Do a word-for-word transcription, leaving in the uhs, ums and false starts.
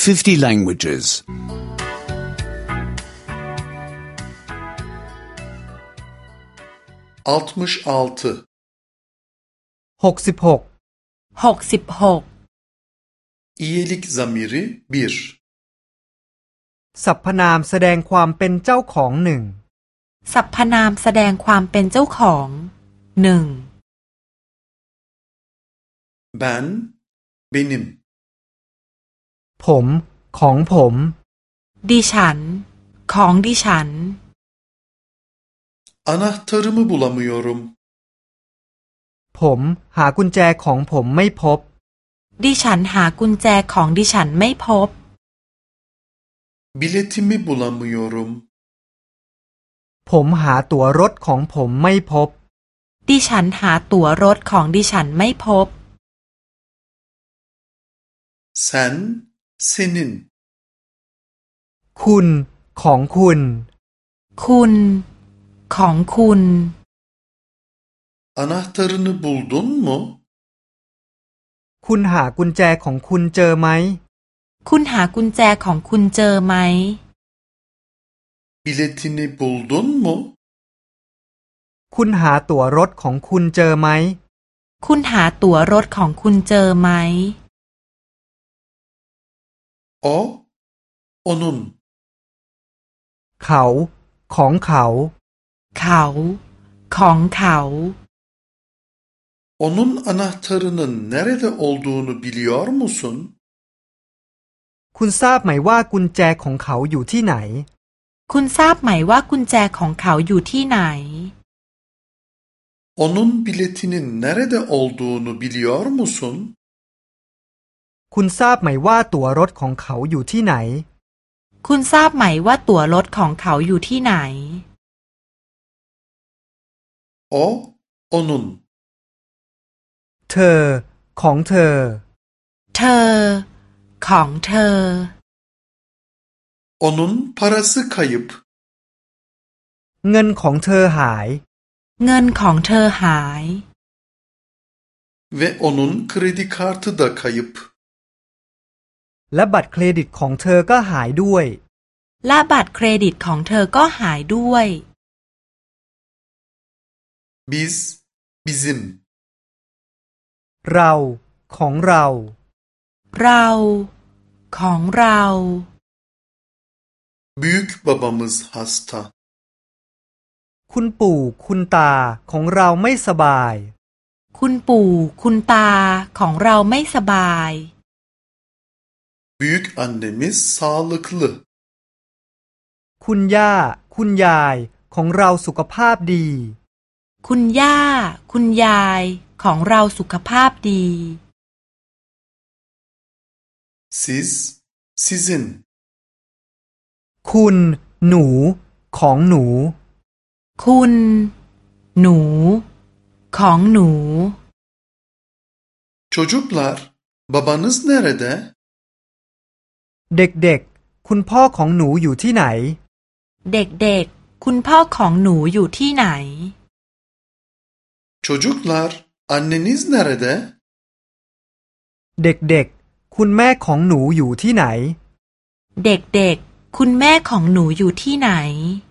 fifty languages. 66 หกสิบหกหกสิบหก İyilik zamiri bir สรรพนามแสดงความเป็นเจ้าของหนึ่งสรรพนามแสดงความเป็นเจ้าของหนึ่ง Ben benim ผมของผมดิฉันของดิฉัน Anahtarımı bulamıyorum ผมหากุญแจของผมไม่พบดิฉันหากุญแจของดิฉันไม่พบ Biletimi bulamıyorum ผมหาตั๋วรถของผมไม่พบดิฉันหาตั๋วรถของดิฉันไม่พบ Sen senin คุณของคุณคุณของคุณ Anahtarını buldun mu คุณหากุญแจของคุณเจอไหมคุณหากุญแจของคุณเจอไหม Biletini buldun mu คุณหาตั๋วรถของคุณเจอไหมคุณหาตั๋วรถของคุณเจอไหม O onun เขาของเขาเขาของเขา Onun anahtarının nerede olduğunu biliyor musun คุณทราบไหมว่ากุญแจของเขาอยู่ที่ไหนคุณทราบไหมว่ากุญแจของเขาอยู่ที่ไหน Onun biletinin nerede olduğunu biliyor musun คุณทราบไหมว่าตั๋วรถของเขาอยู่ที่ไหนคุณทราบไหมว่าตั๋วรถของเขาอยู่ที่ไหน O onun เธอของเธอเธอของเธอ Onun parası kayıp เงินของเธอหายเงินของเธอหาย ve onun kredi kartı da kayıp และบัตรเครดิตของเธอก็หายด้วยและบัตรเครดิตของเธอก็หายด้วย Biz bizim เราของเราเราของเรา Büyük babamız hasta คุณปู่คุณตาของเราไม่สบายคุณปู่คุณตาของเราไม่สบาย Büyük annemiz sağlıklı คุณย่าคุณยายของเราสุขภาพดีคุณย่าคุณยายของเราสุขภาพดี Siz sizin คุณหนูของหนูคุณ หนู ของหนู Çocuklar babanız nerede เด็กๆคุณพ่อของหนูอยู่ที่ไหนเด็กๆคุณพ่อของหนูอยู่ที่ไหน Çocuklar anneniz nerede เด็กๆคุณแม่ของหนูอยู่ที่ไหนเด็กๆคุณแม่ของหนูอยู่ที่ไหน